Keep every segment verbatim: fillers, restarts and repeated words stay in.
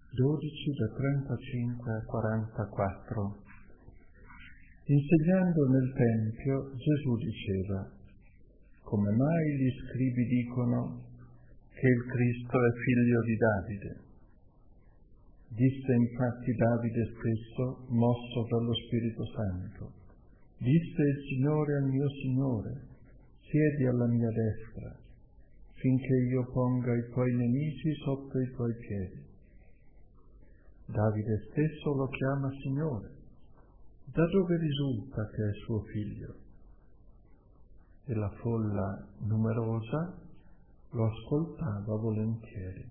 dodici da trentacinque a quarantaquattro. Insegnando nel Tempio, Gesù diceva: come mai gli scribi dicono che il Cristo è figlio di Davide? Disse infatti Davide stesso, mosso dallo Spirito Santo: disse il Signore al mio Signore, siedi alla mia destra, finché io ponga i tuoi nemici sotto i tuoi piedi. Davide stesso lo chiama Signore. Da dove risulta che è suo figlio? E la folla numerosa lo ascoltava volentieri.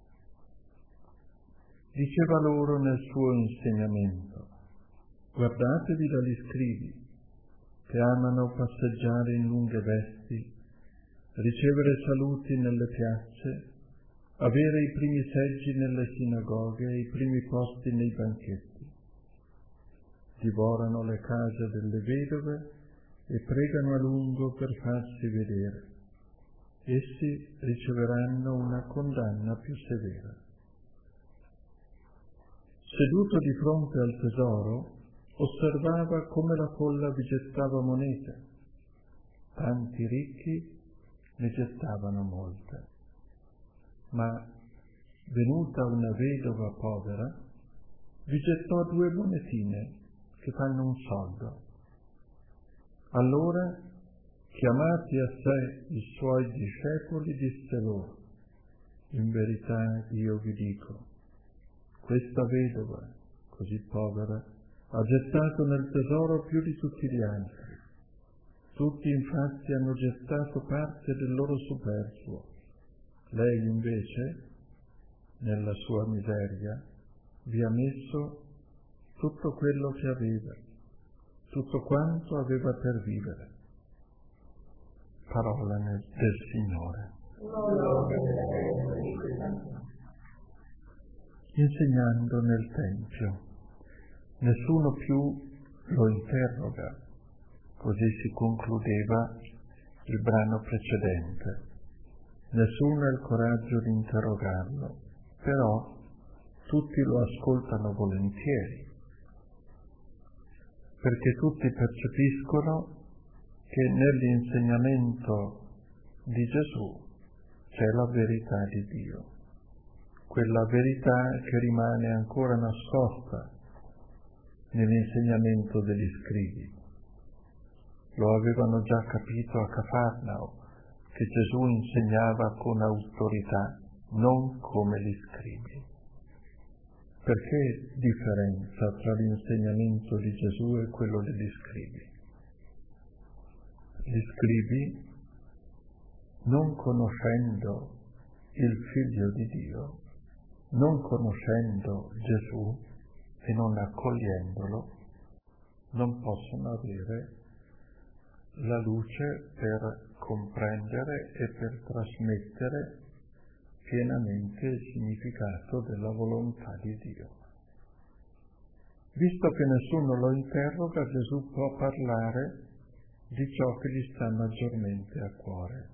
Diceva loro nel suo insegnamento: guardatevi dagli scribi, che amano passeggiare in lunghe vesti, ricevere saluti nelle piazze, avere i primi seggi nelle sinagoghe e i primi posti nei banchetti. Divorano le case delle vedove e pregano a lungo per farsi vedere. Essi riceveranno una condanna più severa. Seduto di fronte al tesoro, osservava come la folla vi gettava monete. Tanti ricchi ne gettavano molte. Ma, venuta una vedova povera, vi gettò due monetine che fanno un soldo. Allora, chiamati a sé i suoi discepoli, disse loro: in verità io vi dico, questa vedova, così povera, ha gettato nel tesoro più di tutti gli altri. Tutti infatti hanno gettato parte del loro superfluo. Lei invece, nella sua miseria, vi ha messo tutto quello che aveva, tutto quanto aveva per vivere. Parola del Signore. Insegnando nel Tempio, nessuno più lo interroga, così si concludeva il brano precedente. Nessuno ha il coraggio di interrogarlo, però tutti lo ascoltano volentieri, perché tutti percepiscono che nell'insegnamento di Gesù c'è la verità di Dio, quella verità che rimane ancora nascosta nell'insegnamento degli scribi. Lo avevano già capito a Cafarnao, che Gesù insegnava con autorità, non come gli scribi. Perché differenza tra l'insegnamento di Gesù e quello degli scribi? Gli scribi, non conoscendo il Figlio di Dio, non conoscendo Gesù e non accogliendolo, non possono avere la luce per comprendere e per trasmettere pienamente il significato della volontà di Dio. Visto che nessuno lo interroga, Gesù può parlare di ciò che gli sta maggiormente a cuore.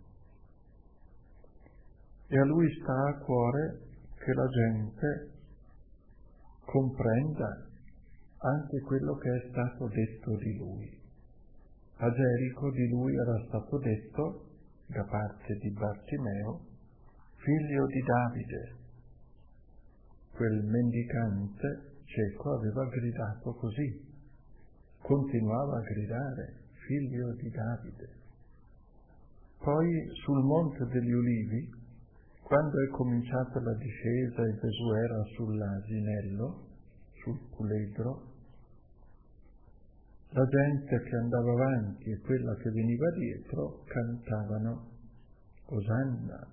E a lui sta a cuore che la gente comprenda anche quello che è stato detto di lui. A Gerico di lui era stato detto, da parte di Bartimeo, figlio di Davide. Quel mendicante cieco aveva gridato così, continuava a gridare, figlio di Davide. Poi sul Monte degli Ulivi, quando è cominciata la discesa e Gesù era sull'asinello, sul puledro, la gente che andava avanti e quella che veniva dietro cantavano Osanna.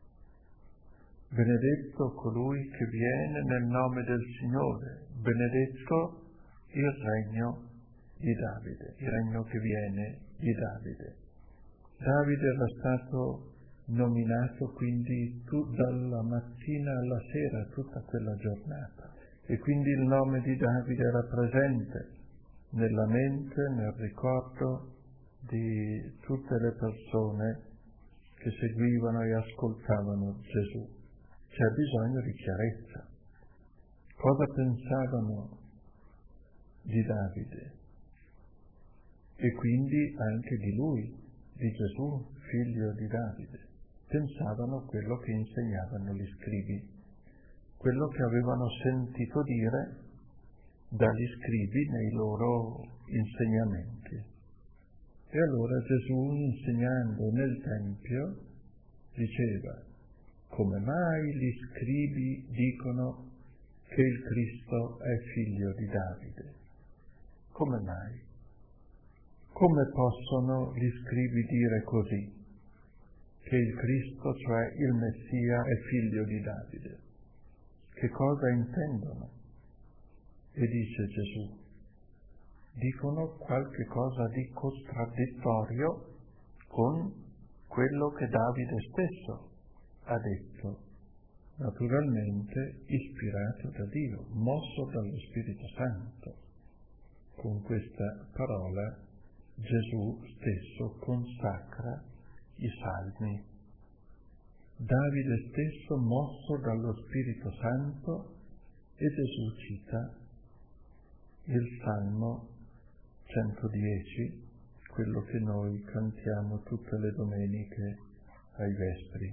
Benedetto colui che viene nel nome del Signore, benedetto il regno di Davide, il regno che viene di Davide. Davide era stato nominato quindi tu, dalla mattina alla sera, tutta quella giornata, e quindi il nome di Davide era presente nella mente, nel ricordo di tutte le persone che seguivano e ascoltavano Gesù. C'è bisogno di chiarezza. Cosa pensavano di Davide? E quindi anche di lui, di Gesù, figlio di Davide. Pensavano quello che insegnavano gli scribi, quello che avevano sentito dire dagli scribi nei loro insegnamenti. E allora Gesù, insegnando nel Tempio, diceva: come mai gli scribi dicono che il Cristo è figlio di Davide? Come mai? Come possono gli scribi dire così? Che il Cristo, cioè il Messia, è figlio di Davide? Che cosa intendono? E dice Gesù: dicono qualche cosa di contraddittorio con quello che Davide stesso ha detto, naturalmente ispirato da Dio, mosso dallo Spirito Santo. Con questa parola Gesù stesso consacra i salmi. Davide stesso, mosso dallo Spirito Santo, e Gesù cita il Salmo centodieci, quello che noi cantiamo tutte le domeniche ai vespri.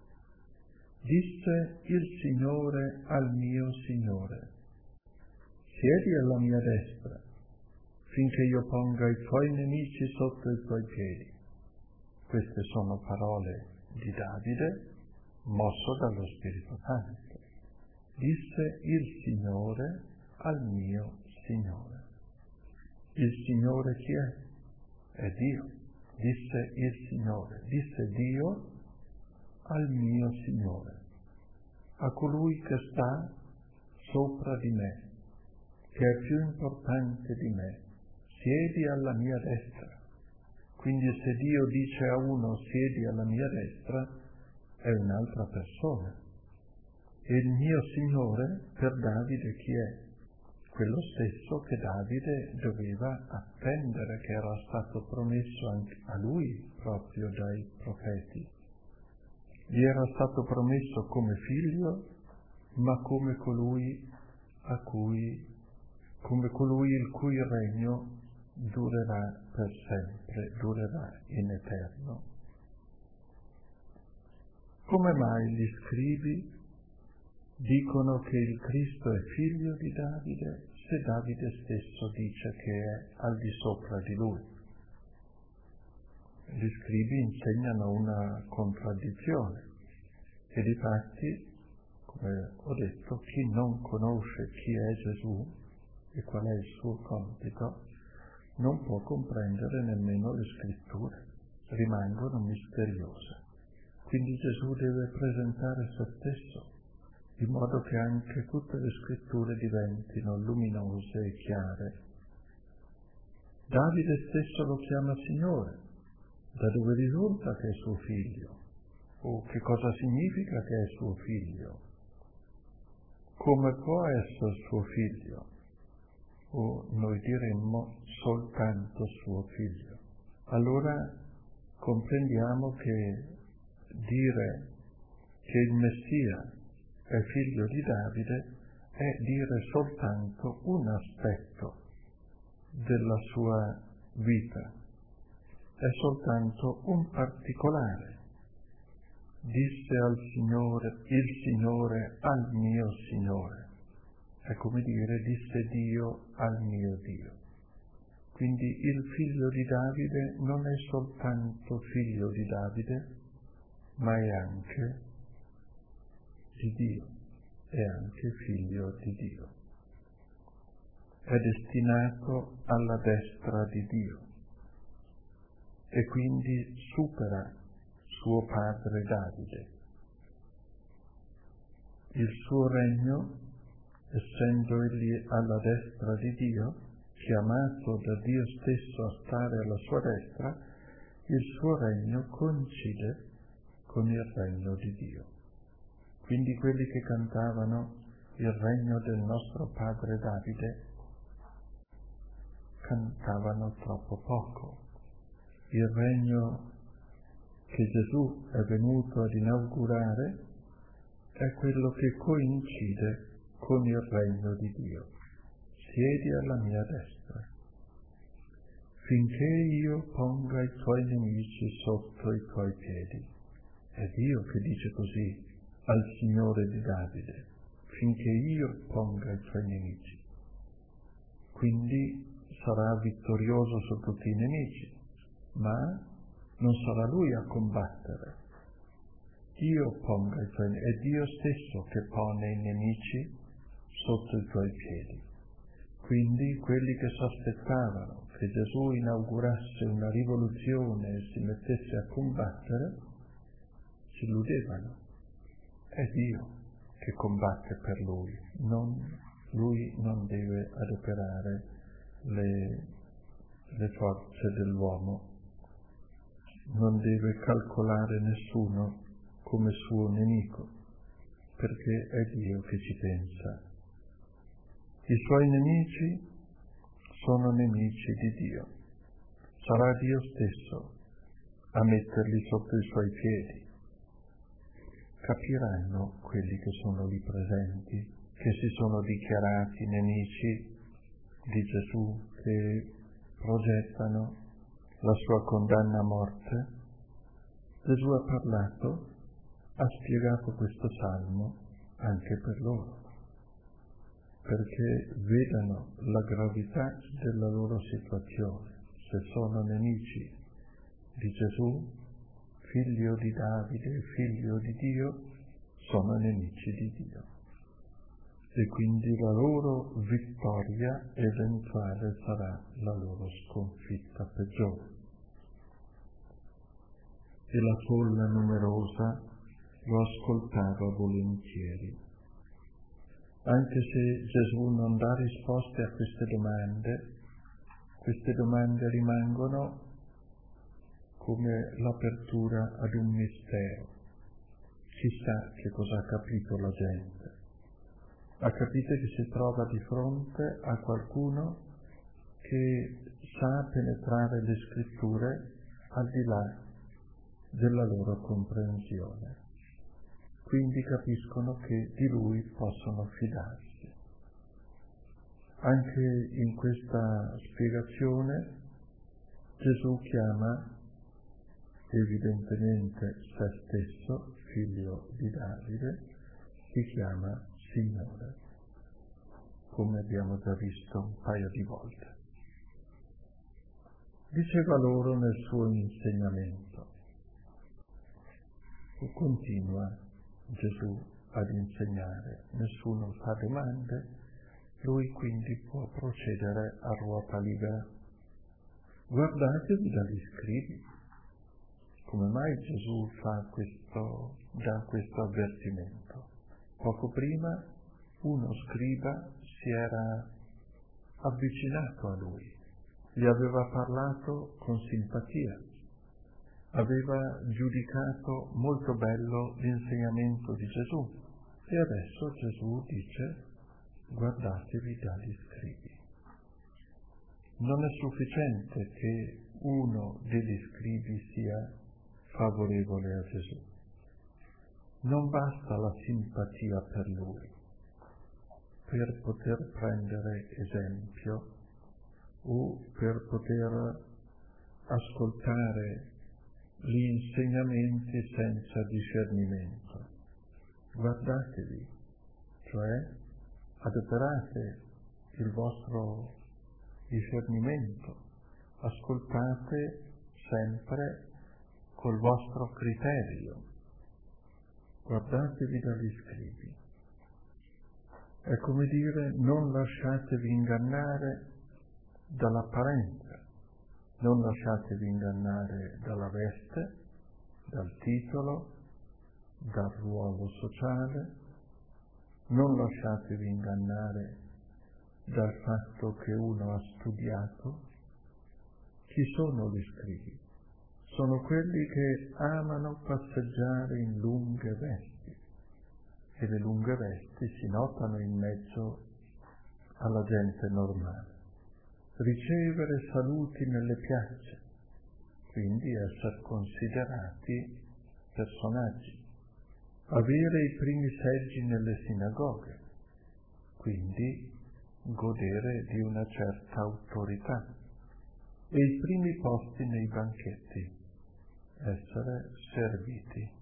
Disse il Signore al mio Signore: siedi alla mia destra, finché io ponga i tuoi nemici sotto i tuoi piedi. Queste sono parole di Davide, mosso dallo Spirito Santo. Disse il Signore al mio Signore. Il Signore chi è? È Dio. Disse il Signore, disse Dio al mio Signore, a colui che sta sopra di me, che è più importante di me: siedi alla mia destra. Quindi se Dio dice a uno siedi alla mia destra, è un'altra persona. E il mio Signore per Davide chi è? Quello stesso che Davide doveva attendere, che era stato promesso anche a lui proprio dai profeti. Gli era stato promesso come figlio, ma come colui a cui, come colui il cui regno durerà per sempre, durerà in eterno. Come mai gli scribi dicono che il Cristo è figlio di Davide, se Davide stesso dice che è al di sopra di lui? Gli scribi insegnano una contraddizione e difatti, come ho detto, chi non conosce chi è Gesù e qual è il suo compito non può comprendere nemmeno le scritture, rimangono misteriose. Quindi Gesù deve presentare se stesso, in modo che anche tutte le scritture diventino luminose e chiare. Davide stesso lo chiama Signore. Da dove risulta che è suo figlio? O che cosa significa che è suo figlio? Come può essere suo figlio? O noi diremmo soltanto suo figlio. Allora comprendiamo che dire che il Messia è figlio di Davide è dire soltanto un aspetto della sua vita, è soltanto un particolare. Disse al Signore, il Signore al mio Signore, è come dire disse Dio al mio Dio. Quindi il figlio di Davide non è soltanto figlio di Davide, ma è anche di Dio, è anche figlio di Dio. È destinato alla destra di Dio e quindi supera suo padre Davide. Il suo regno, essendo egli alla destra di Dio, chiamato da Dio stesso a stare alla sua destra, il suo regno coincide con il regno di Dio. Quindi quelli che cantavano il regno del nostro padre Davide cantavano troppo poco. Il regno che Gesù è venuto ad inaugurare è quello che coincide con il regno di Dio. Siedi alla mia destra, finché io ponga i tuoi nemici sotto i tuoi piedi. È Dio che dice così al Signore di Davide, finché io ponga i tuoi nemici. Quindi sarà vittorioso su tutti i nemici, ma non sarà lui a combattere. Dio ponga i tuoi nemici, è Dio stesso che pone i nemici sotto i tuoi piedi. Quindi quelli che sospettavano che Gesù inaugurasse una rivoluzione e si mettesse a combattere, si illudevano. È Dio che combatte per lui, non, lui non deve adoperare le, le forze dell'uomo, non deve calcolare nessuno come suo nemico, perché è Dio che ci pensa. I suoi nemici sono nemici di Dio. Sarà Dio stesso a metterli sotto i suoi piedi. Capiranno quelli che sono lì presenti, che si sono dichiarati nemici di Gesù, che progettano la sua condanna a morte. Gesù ha parlato, ha spiegato questo salmo anche per loro, perché vedano la gravità della loro situazione. Se sono nemici di Gesù, figlio di Davide, figlio di Dio, sono nemici di Dio. E quindi la loro vittoria eventuale sarà la loro sconfitta peggiore. E la folla numerosa lo ascoltava volentieri. Anche se Gesù non dà risposte a queste domande, queste domande rimangono come l'apertura ad un mistero. Chissà che cosa ha capito la gente. Ha capito che si trova di fronte a qualcuno che sa penetrare le scritture al di là della loro comprensione. Quindi capiscono che di lui possono fidarsi. Anche in questa spiegazione Gesù chiama evidentemente se stesso, figlio di Davide, si chiama Signore, come abbiamo già visto un paio di volte. Diceva loro nel suo insegnamento, e continua Gesù ad insegnare, nessuno fa domande, lui quindi può procedere a ruota libera. Guardatevi dagli scribi. Come mai Gesù fa questo, dà questo avvertimento? Poco prima uno scriba si era avvicinato a lui, gli aveva parlato con simpatia, aveva giudicato molto bello l'insegnamento di Gesù e adesso Gesù dice guardatevi dagli scribi. Non è sufficiente che uno degli scribi sia favorevole a Gesù. Non basta la simpatia per lui per poter prendere esempio o per poter ascoltare gli insegnamenti senza discernimento. Guardatevi, cioè adoperate il vostro discernimento, ascoltate sempre col vostro criterio, guardatevi dagli scribi. È come dire, non lasciatevi ingannare dall'apparenza, non lasciatevi ingannare dalla veste, dal titolo, dal ruolo sociale, non lasciatevi ingannare dal fatto che uno ha studiato. Chi sono gli scribi? Sono quelli che amano passeggiare in lunghe vesti, e le lunghe vesti si notano in mezzo alla gente normale. Ricevere saluti nelle piazze, quindi essere considerati personaggi, avere i primi seggi nelle sinagoghe, quindi godere di una certa autorità, e i primi posti nei banchetti, essere serviti.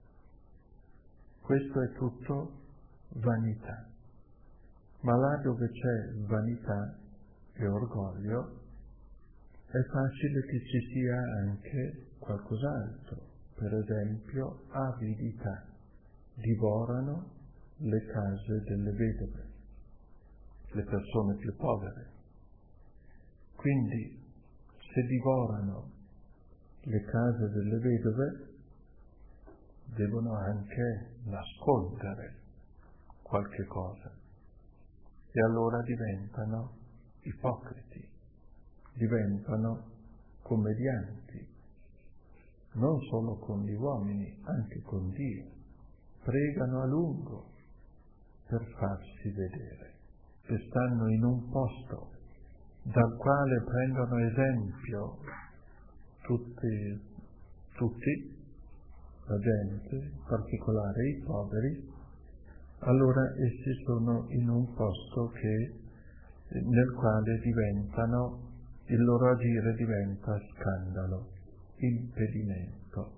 Questo è tutto vanità. Ma là dove c'è vanità e orgoglio è facile che ci sia anche qualcos'altro. Per esempio, avidità. Divorano le case delle vedove, le persone più povere. Quindi, se divorano le case delle vedove, devono anche nascondere qualche cosa. E allora diventano ipocriti, diventano commedianti, non solo con gli uomini, anche con Dio. Pregano a lungo per farsi vedere, e stanno in un posto dal quale prendono esempio tutti, tutti, la gente, in particolare i poveri. Allora essi sono in un posto che, nel quale diventano, il loro agire diventa scandalo, impedimento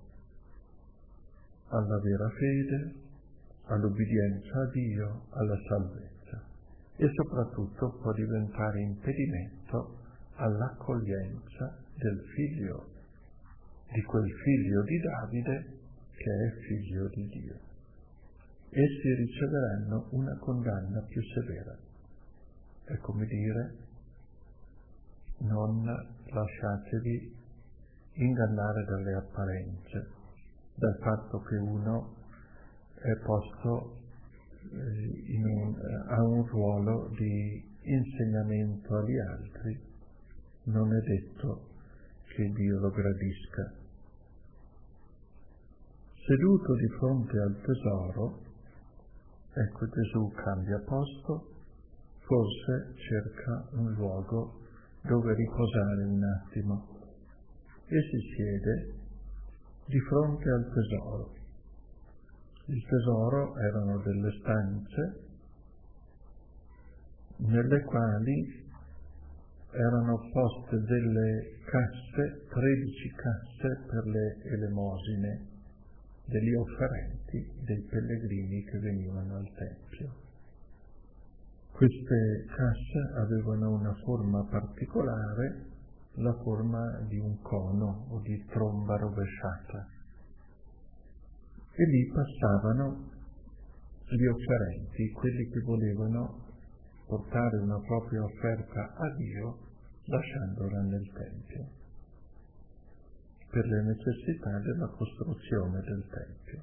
alla vera fede, all'obbedienza a Dio, alla salvezza, e soprattutto può diventare impedimento all'accoglienza del figlio, di quel figlio di Davide che è figlio di Dio. Essi riceveranno una condanna più severa. È come dire, non lasciatevi ingannare dalle apparenze, dal fatto che uno è posto eh, in un, eh, ha un ruolo di insegnamento agli altri, non è detto che Dio lo gradisca. Seduto di fronte al tesoro, ecco Gesù cambia posto, forse cerca un luogo dove riposare un attimo, e si siede di fronte al tesoro. Il tesoro erano delle stanze nelle quali erano poste delle casse, tredici casse per le elemosine degli offerenti, dei pellegrini che venivano al Tempio. Queste casse avevano una forma particolare, la forma di un cono o di tromba rovesciata, e lì passavano gli offerenti, quelli che volevano portare una propria offerta a Dio lasciandola nel Tempio, per le necessità della costruzione del Tempio.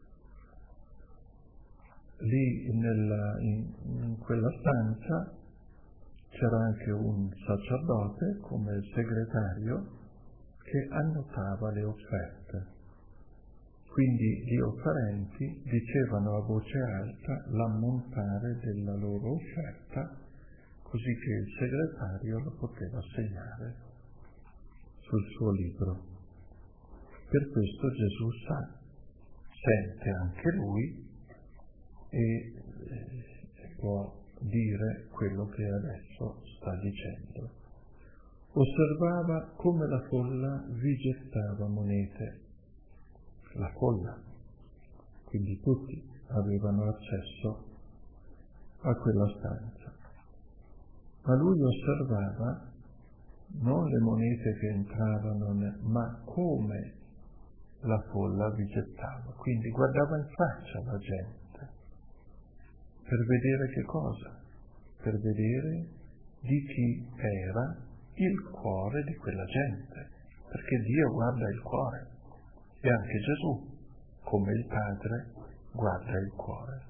Lì nella, in, in quella stanza c'era anche un sacerdote come segretario che annotava le offerte. Quindi gli offerenti dicevano a voce alta l'ammontare della loro offerta, così che il segretario lo poteva segnare sul suo libro. Per questo Gesù sa, sente anche lui e eh, può dire quello che adesso sta dicendo. Osservava come la folla vi gettava monete. La folla, quindi tutti avevano accesso a quella stanza. Ma lui osservava non le monete che entravano, ma come la folla vi gettava. Quindi guardava in faccia la gente, per vedere che cosa? Per vedere di chi era il cuore di quella gente, perché Dio guarda il cuore. E anche Gesù, come il Padre, guarda il cuore.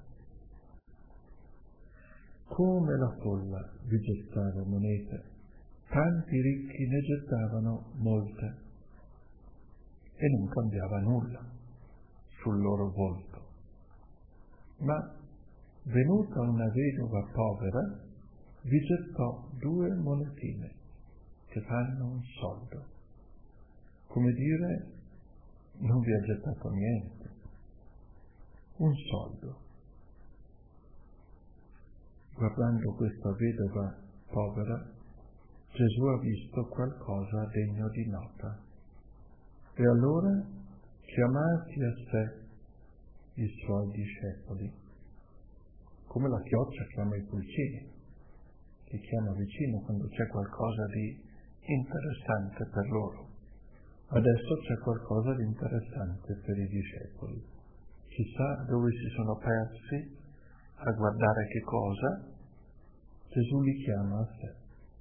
Come la folla vi gettava monete, tanti ricchi ne gettavano molte, e non cambiava nulla sul loro volto. Ma, venuta una vedova povera, vi gettò due monetine, che fanno un soldo. Come dire, non vi ha gettato niente, un soldo. guardando questa vedova povera, Gesù ha visto qualcosa degno di nota. E allora, chiamati a sé i suoi discepoli, come la chioccia chiama i pulcini, li chiama vicino quando c'è qualcosa di interessante per loro. Adesso c'è qualcosa di interessante per i discepoli. Chissà dove si sono persi a guardare che cosa. Gesù li chiama a sé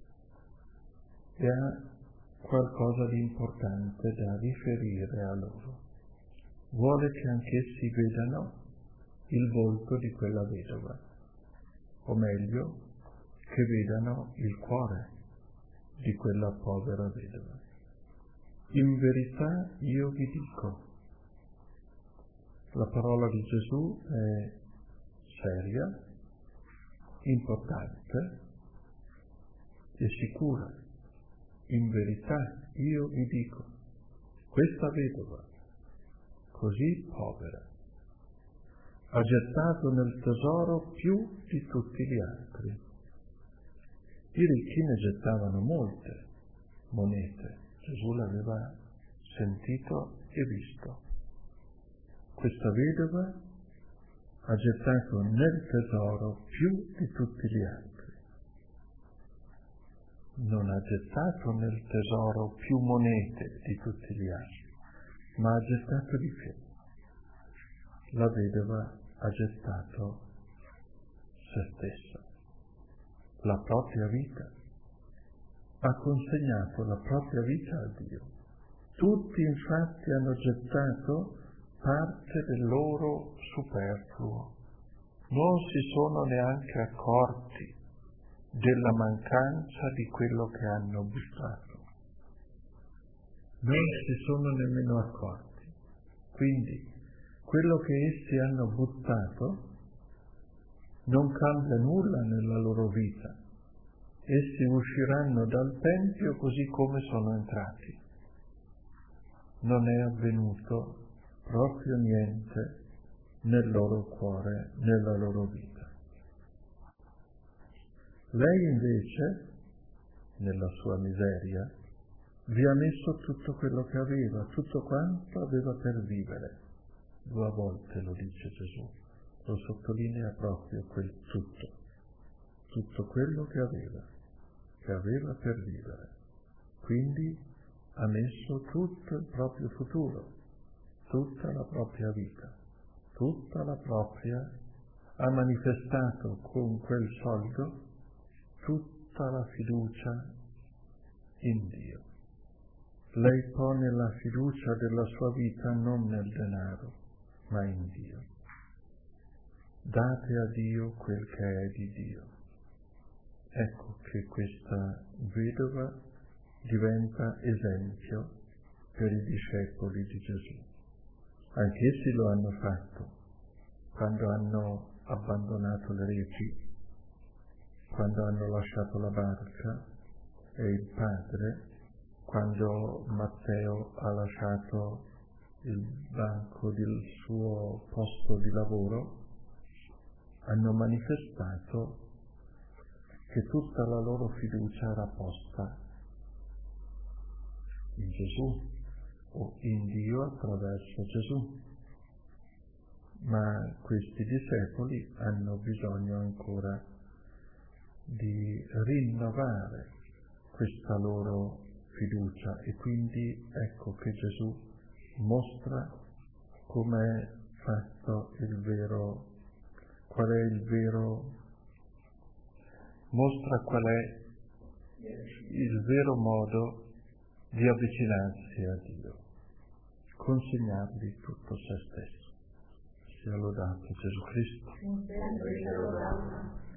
e ha qualcosa di importante da riferire a loro. Vuole che anch'essi vedano il volto di quella vedova, o meglio, che vedano il cuore di quella povera vedova. In verità io vi dico, la parola di Gesù è seria, importante e sicura. In verità io vi dico, questa vedova, così povera, ha gettato nel tesoro più di tutti gli altri. I ricchi ne gettavano molte monete. Gesù l'aveva sentito e visto. Questa vedova ha gettato nel tesoro più di tutti gli altri. Non ha gettato nel tesoro più monete di tutti gli altri, ma ha gettato di più. La vedova ha gettato se stessa, la propria vita. Ha consegnato la propria vita a Dio. Tutti infatti hanno gettato parte del loro superfluo. Non si sono neanche accorti della mancanza di quello che hanno buttato. Non si sono nemmeno accorti. Quindi quello che essi hanno buttato non cambia nulla nella loro vita. Essi usciranno dal Tempio così come sono entrati. Non è avvenuto proprio niente nel loro cuore, nella loro vita. Lei invece, nella sua miseria, vi ha messo tutto quello che aveva, tutto quanto aveva per vivere. Due volte lo dice Gesù, lo sottolinea proprio quel tutto, tutto quello che aveva, che aveva per vivere. Quindi ha messo tutto il proprio futuro, tutta la propria vita, tutta la propria, ha manifestato con quel soldo tutta la fiducia in Dio. Lei pone la fiducia della sua vita non nel denaro, ma in Dio. Date a Dio quel che è di Dio. Ecco che questa vedova diventa esempio per i discepoli di Gesù. Anch'essi lo hanno fatto quando hanno abbandonato le reti, quando hanno lasciato la barca e il padre, quando Matteo ha lasciato il banco del suo posto di lavoro, hanno manifestato che tutta la loro fiducia era posta in Gesù o in Dio attraverso Gesù. Ma questi discepoli hanno bisogno ancora di rinnovare questa loro fiducia e quindi ecco che Gesù mostra com'è fatto il vero, qual è il vero, mostra qual è il vero modo di avvicinarsi a Dio, consegnargli tutto se stesso. Sia lodato Gesù Cristo.